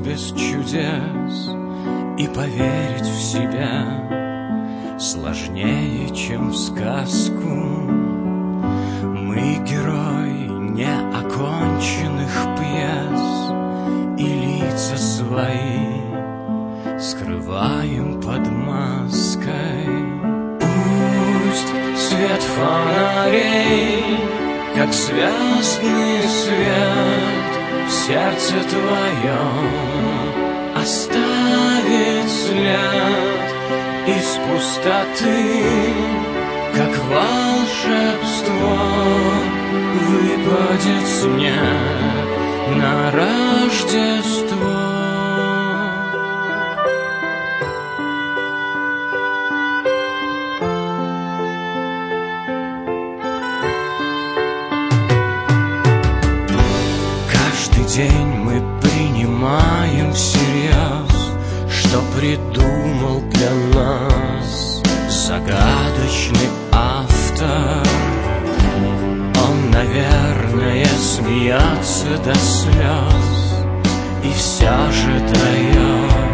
без чудес, и поверить в себя сложнее, чем в сказку. Мы герои неоконченных пьес, и лица свои скрываем под маской. Пусть свет фонарей, как звездный свет, в сердце твоем оставит след из пустоты, как волшебство выпадет снег на Рождество. Каждый день мы принимаем всерьез, что придумал для нас загадочный автор. Он, наверное, смеется до слез и все же дает